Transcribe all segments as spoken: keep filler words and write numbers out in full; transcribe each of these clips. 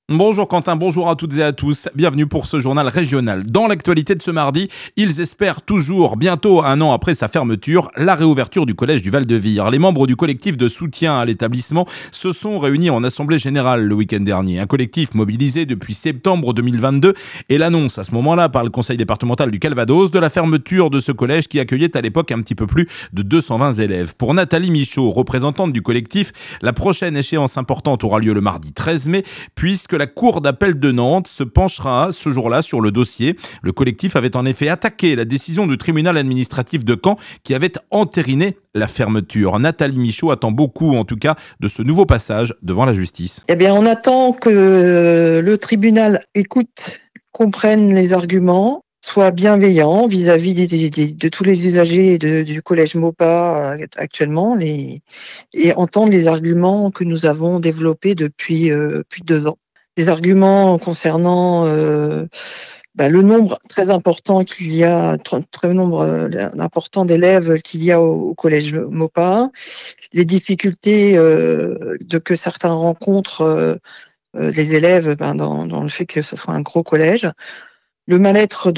Bonjour Quentin, bonjour à toutes et à tous. Bienvenue pour ce journal régional. Dans l'actualité de ce mardi, ils espèrent toujours, bientôt un an après sa fermeture, la réouverture du collège du Val-de-Vire. Les membres du collectif de soutien à l'établissement se sont réunis en assemblée générale le week-end dernier. Un collectif mobilisé depuis septembre deux mille vingt-deux et l'annonce à ce moment-là par le conseil départemental du Calvados de la fermeture de ce collège qui accueillait à l'époque un petit peu plus de deux cent vingt élèves. Pour Nathalie Michaud, représentante du collectif, la prochaine échéance importante aura lieu le mardi treize mai, puisque la Cour d'appel de Nantes se penchera ce jour-là sur le dossier. Le collectif avait en effet attaqué la décision du tribunal administratif de Caen qui avait entériné la fermeture. Nathalie Michaud attend beaucoup, en tout cas, de ce nouveau passage devant la justice. Eh bien, on attend que le tribunal écoute, comprenne les arguments, soit bienveillant vis-à-vis des, des, des, de tous les usagers de, du collège Maupas euh, actuellement les, et entendre les arguments que nous avons développés depuis euh, plus de deux ans. Des arguments concernant euh, bah, le nombre très important qu'il y a, très, très nombre euh, important d'élèves qu'il y a au, au collège Maupas, les difficultés euh, de, que certains rencontrent euh, euh, les élèves ben, dans, dans le fait que ce soit un gros collège, le mal-être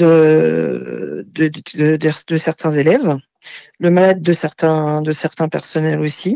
de, de, de, de, de certains élèves, le mal-être de certains, de certains personnels aussi.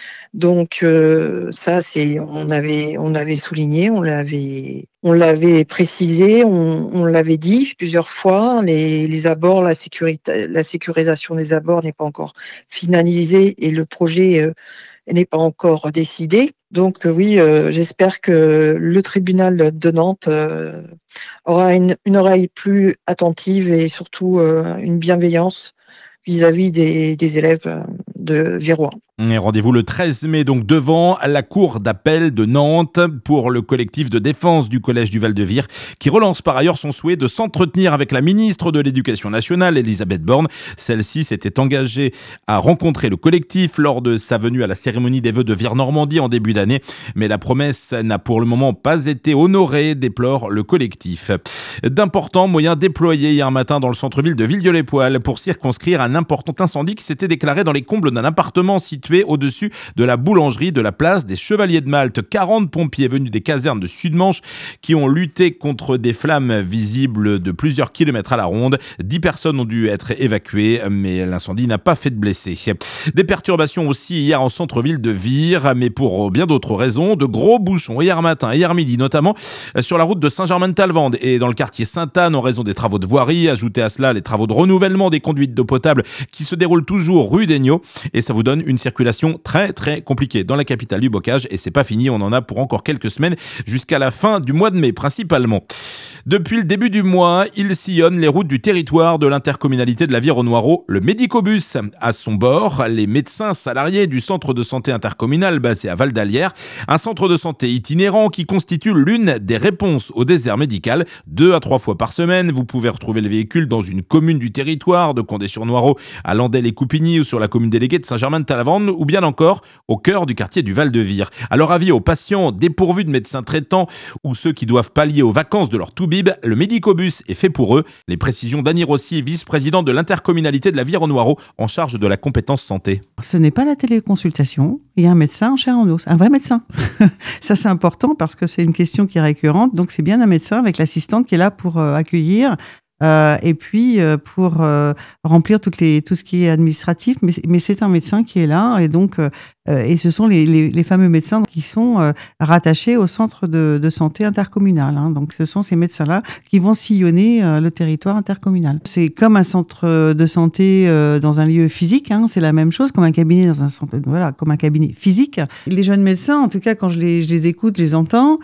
Donc euh, ça, c'est on avait on avait souligné, on l'avait on l'avait précisé, on, on l'avait dit plusieurs fois. Les, les abords, la sécurité, la sécurisation des abords n'est pas encore finalisée et le projet euh, n'est pas encore décidé. Donc euh, oui, euh, j'espère que le tribunal de Nantes euh, aura une, une oreille plus attentive et surtout euh, une bienveillance vis-à-vis des, des élèves de Virois. Et rendez-vous le treize mai, donc devant la cour d'appel de Nantes pour le collectif de défense du collège du Val-de-Vire qui relance par ailleurs son souhait de s'entretenir avec la ministre de l'Éducation nationale, Elisabeth Borne. Celle-ci s'était engagée à rencontrer le collectif lors de sa venue à la cérémonie des vœux de Vire-Normandie en début d'année. Mais la promesse n'a pour le moment pas été honorée, déplore le collectif. D'importants moyens déployés hier matin dans le centre-ville de Villedieu-les-Poêles pour circonscrire un important incendie qui s'était déclaré dans les combles d'un appartement situé au-dessus de la boulangerie de la place des Chevaliers de Malte. quarante pompiers venus des casernes de Sud-Manche qui ont lutté contre des flammes visibles de plusieurs kilomètres à la ronde. dix personnes ont dû être évacuées, mais l'incendie n'a pas fait de blessés. Des perturbations aussi hier en centre-ville de Vire, mais pour bien d'autres raisons. De gros bouchons hier matin, hier midi, notamment sur la route de Saint-Germain-de-Talvende et dans le quartier Sainte-Anne en raison des travaux de voirie. Ajoutez à cela les travaux de renouvellement des conduites d'eau potable qui se déroulent toujours rue d'Aignaux et ça vous donne une circulation très très compliquée dans la capitale du bocage et c'est pas fini, on en a pour encore quelques semaines jusqu'à la fin du mois de mai principalement. Depuis le début du mois, il sillonne les routes du territoire de l'intercommunalité de la Vire-au-Noireau. Le Médicobus à son bord, les médecins salariés du centre de santé intercommunal basé à Val-d'Alière, un centre de santé itinérant qui constitue l'une des réponses au désert médical. Deux à trois fois par semaine, vous pouvez retrouver le véhicule dans une commune du territoire, de Condé-sur-Noireau à Landel et Coupigny ou sur la commune déléguée de Saint-Germain-de-Talvende ou bien encore au cœur du quartier du Val-de-Vire. Alors avis aux patients dépourvus de médecins traitants ou ceux qui doivent pallier aux vacances de leur toubib, le Médicobus est fait pour eux. Les précisions d'Annie Rossi, vice-présidente de l'intercommunalité de la Vire-au-Noireau en charge de la compétence santé. Ce n'est pas la téléconsultation, il y a un médecin en chair et en os, un vrai médecin. Ça c'est important parce que c'est une question qui est récurrente, donc c'est bien un médecin avec l'assistante qui est là pour euh, accueillir Euh, et puis euh, pour euh, remplir toutes les, tout ce qui est administratif, mais, mais c'est un médecin qui est là et donc euh, et ce sont les, les, les fameux médecins qui sont euh, rattachés au centre de, de santé intercommunal. Hein. Donc ce sont ces médecins-là qui vont sillonner euh, le territoire intercommunal. C'est comme un centre de santé euh, dans un lieu physique, hein, c'est la même chose, comme un cabinet dans un centre, voilà, comme un cabinet physique. Les jeunes médecins, en tout cas quand je les, je les écoute, je les entends,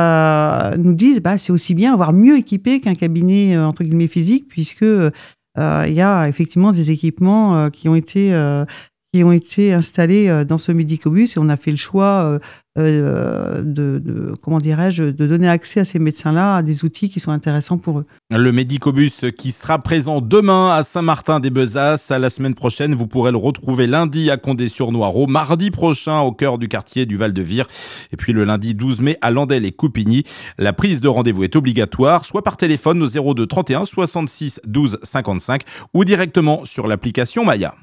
euh, nous disent bah c'est aussi bien avoir mieux équipé qu'un cabinet euh, entre guillemets physique, puisque il euh, y a effectivement des équipements euh, qui ont été euh, qui ont été installés euh, dans ce Médicobus et on a fait le choix euh, euh, de, de comment dirais-je de donner accès à ces médecins-là à des outils qui sont intéressants pour eux. Le Médicobus qui sera présent demain à Saint-Martin-des-Bezasses. La semaine prochaine, vous pourrez le retrouver lundi à Condé-sur-Noireau, mardi prochain au cœur du quartier du Val-de-Vire et puis le lundi douze mai à Landel et Coupigny. La prise de rendez-vous est obligatoire, soit par téléphone au zéro deux trente et un soixante-six douze cinquante-cinq ou directement sur l'application Maya.